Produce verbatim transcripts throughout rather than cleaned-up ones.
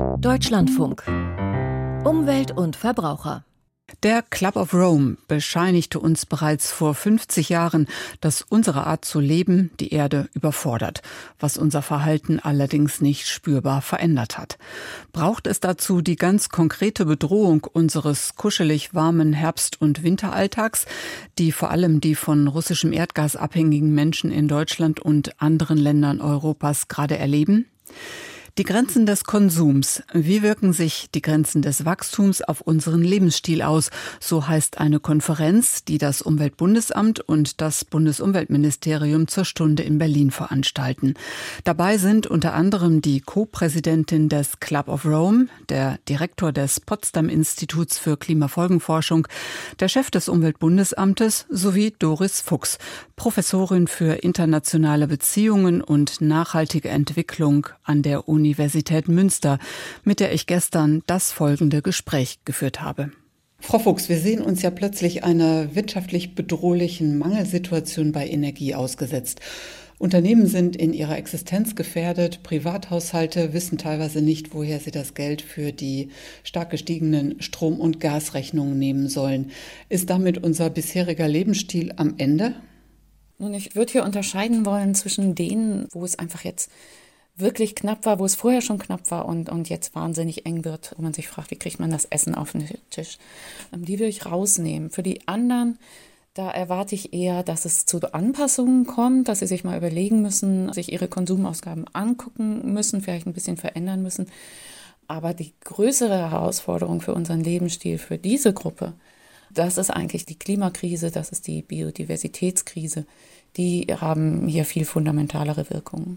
Deutschlandfunk. Umwelt und Verbraucher. Der Club of Rome bescheinigte uns bereits vor fünfzig Jahren, dass unsere Art zu leben die Erde überfordert, was unser Verhalten allerdings nicht spürbar verändert hat. Braucht es dazu die ganz konkrete Bedrohung unseres kuschelig warmen Herbst- und Winteralltags, die vor allem die von russischem Erdgas abhängigen Menschen in Deutschland und anderen Ländern Europas gerade erleben? Die Grenzen des Konsums. Wie wirken sich die Grenzen des Wachstums auf unseren Lebensstil aus? So heißt eine Konferenz, die das Umweltbundesamt und das Bundesumweltministerium zur Stunde in Berlin veranstalten. Dabei sind unter anderem die Co-Präsidentin des Club of Rome, der Direktor des Potsdam-Instituts für Klimafolgenforschung, der Chef des Umweltbundesamtes sowie Doris Fuchs, Professorin für internationale Beziehungen und nachhaltige Entwicklung an der Universität Universität Münster, mit der ich gestern das folgende Gespräch geführt habe. Frau Fuchs, wir sehen uns ja plötzlich einer wirtschaftlich bedrohlichen Mangelsituation bei Energie ausgesetzt. Unternehmen sind in ihrer Existenz gefährdet, Privathaushalte wissen teilweise nicht, woher sie das Geld für die stark gestiegenen Strom- und Gasrechnungen nehmen sollen. Ist damit unser bisheriger Lebensstil am Ende? Nun, ich würde hier unterscheiden wollen zwischen denen, wo es einfach jetzt wirklich knapp war, wo es vorher schon knapp war und, und jetzt wahnsinnig eng wird, wo man sich fragt, wie kriegt man das Essen auf den Tisch. Die will ich rausnehmen. Für die anderen, da erwarte ich eher, dass es zu Anpassungen kommt, dass sie sich mal überlegen müssen, sich ihre Konsumausgaben angucken müssen, vielleicht ein bisschen verändern müssen. Aber die größere Herausforderung für unseren Lebensstil, für diese Gruppe, das ist eigentlich die Klimakrise, das ist die Biodiversitätskrise. Die haben hier viel fundamentalere Wirkungen.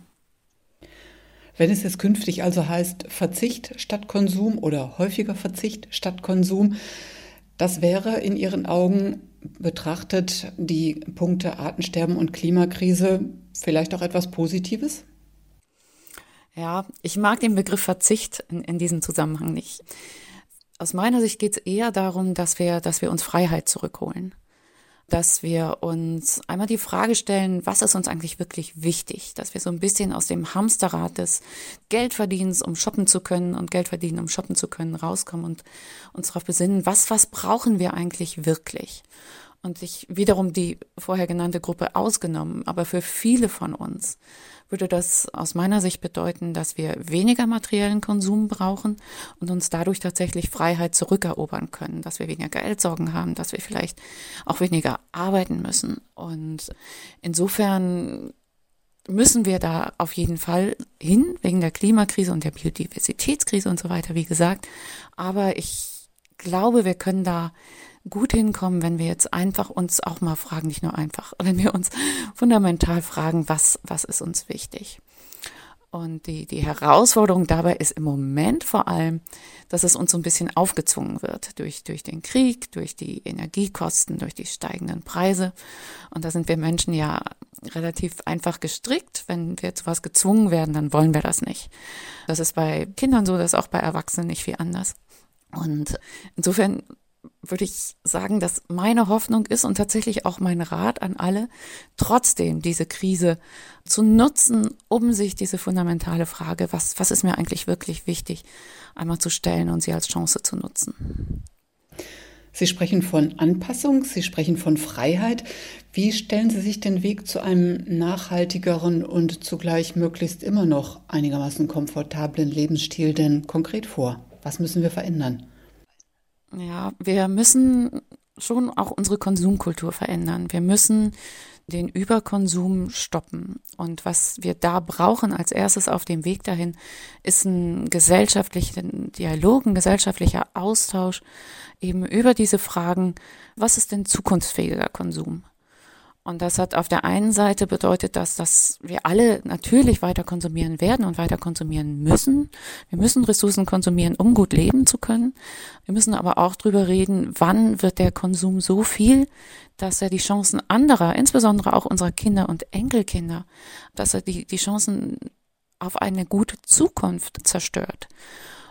Wenn es jetzt künftig also heißt Verzicht statt Konsum oder häufiger Verzicht statt Konsum, das wäre in Ihren Augen betrachtet die Punkte Artensterben und Klimakrise vielleicht auch etwas Positives? Ja, ich mag den Begriff Verzicht in, in diesem Zusammenhang nicht. Aus meiner Sicht geht es eher darum, dass wir, dass wir uns Freiheit zurückholen. Dass wir uns einmal die Frage stellen, was ist uns eigentlich wirklich wichtig? Dass wir so ein bisschen aus dem Hamsterrad des Geldverdienens, um shoppen zu können und Geld verdienen, um shoppen zu können, rauskommen und uns darauf besinnen, was, was brauchen wir eigentlich wirklich? Und ich wiederum die vorher genannte Gruppe ausgenommen, aber für viele von uns würde das aus meiner Sicht bedeuten, dass wir weniger materiellen Konsum brauchen und uns dadurch tatsächlich Freiheit zurückerobern können, dass wir weniger Geldsorgen haben, dass wir vielleicht auch weniger arbeiten müssen. Und insofern müssen wir da auf jeden Fall hin, wegen der Klimakrise und der Biodiversitätskrise und so weiter, wie gesagt. Aber ich glaube, wir können da gut hinkommen, wenn wir jetzt einfach uns auch mal fragen, nicht nur einfach, wenn wir uns fundamental fragen, was, was ist uns wichtig? Und die, die Herausforderung dabei ist im Moment vor allem, dass es uns so ein bisschen aufgezwungen wird durch, durch den Krieg, durch die Energiekosten, durch die steigenden Preise. Und da sind wir Menschen ja relativ einfach gestrickt. Wenn wir zu was gezwungen werden, dann wollen wir das nicht. Das ist bei Kindern so, das ist auch bei Erwachsenen nicht viel anders. Und insofern würde ich sagen, dass meine Hoffnung ist und tatsächlich auch mein Rat an alle, trotzdem diese Krise zu nutzen, um sich diese fundamentale Frage, was, was ist mir eigentlich wirklich wichtig, einmal zu stellen und sie als Chance zu nutzen. Sie sprechen von Anpassung, Sie sprechen von Freiheit. Wie stellen Sie sich den Weg zu einem nachhaltigeren und zugleich möglichst immer noch einigermaßen komfortablen Lebensstil denn konkret vor? Was müssen wir verändern? Ja, wir müssen schon auch unsere Konsumkultur verändern. Wir müssen den Überkonsum stoppen. Und was wir da brauchen als erstes auf dem Weg dahin, ist ein gesellschaftlicher Dialog, ein gesellschaftlicher Austausch eben über diese Fragen, was ist denn zukunftsfähiger Konsum? Und das hat auf der einen Seite bedeutet, dass, dass wir alle natürlich weiter konsumieren werden und weiter konsumieren müssen. Wir müssen Ressourcen konsumieren, um gut leben zu können. Wir müssen aber auch drüber reden, wann wird der Konsum so viel, dass er die Chancen anderer, insbesondere auch unserer Kinder und Enkelkinder, dass er die, die Chancen auf eine gute Zukunft zerstört.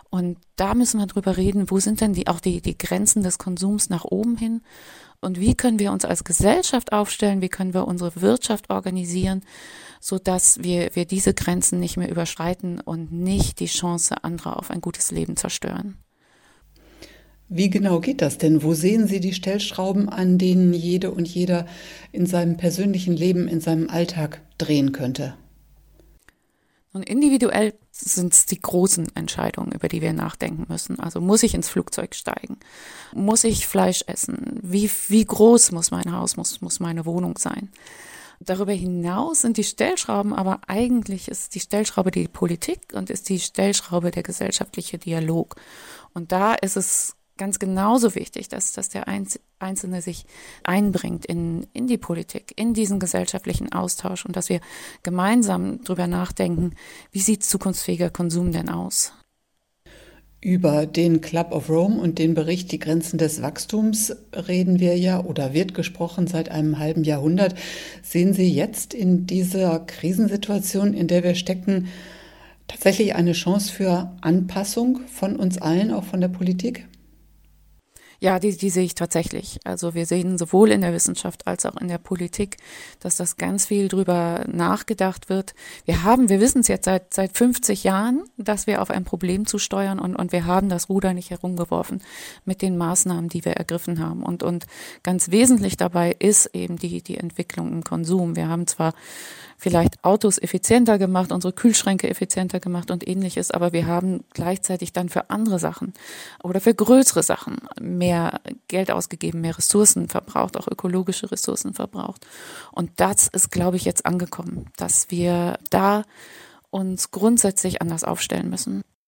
Und da müssen wir drüber reden, wo sind denn die, auch die, die Grenzen des Konsums nach oben hin? Und wie können wir uns als Gesellschaft aufstellen? Wie können wir unsere Wirtschaft organisieren, sodass wir, wir diese Grenzen nicht mehr überschreiten und nicht die Chance anderer auf ein gutes Leben zerstören? Wie genau geht das denn? Wo sehen Sie die Stellschrauben, an denen jede und jeder in seinem persönlichen Leben, in seinem Alltag drehen könnte? Und individuell sind es die großen Entscheidungen, über die wir nachdenken müssen. Also muss ich ins Flugzeug steigen? Muss ich Fleisch essen? Wie, wie groß muss mein Haus, muss, muss meine Wohnung sein? Darüber hinaus sind die Stellschrauben, aber eigentlich ist die Stellschraube die Politik und ist die Stellschraube der gesellschaftliche Dialog. Und da ist es ganz genauso wichtig, dass, dass der Einzelne sich einbringt in, in die Politik, in diesen gesellschaftlichen Austausch und dass wir gemeinsam drüber nachdenken, wie sieht zukunftsfähiger Konsum denn aus? Über den Club of Rome und den Bericht Die Grenzen des Wachstums reden wir ja oder wird gesprochen seit einem halben Jahrhundert. Sehen Sie jetzt in dieser Krisensituation, in der wir stecken, tatsächlich eine Chance für Anpassung von uns allen, auch von der Politik? Ja, die, die sehe ich tatsächlich. Also wir sehen sowohl in der Wissenschaft als auch in der Politik, dass das ganz viel drüber nachgedacht wird. Wir haben, wir wissen es jetzt seit seit fünfzig Jahren, dass wir auf ein Problem zusteuern und und wir haben das Ruder nicht herumgeworfen mit den Maßnahmen, die wir ergriffen haben. Und und ganz wesentlich dabei ist eben die die Entwicklung im Konsum. Wir haben zwar vielleicht Autos effizienter gemacht, unsere Kühlschränke effizienter gemacht und ähnliches, aber wir haben gleichzeitig dann für andere Sachen oder für größere Sachen mehr Geld ausgegeben, mehr Ressourcen verbraucht, auch ökologische Ressourcen verbraucht. Und das ist, glaube ich, jetzt angekommen, dass wir da uns grundsätzlich anders aufstellen müssen.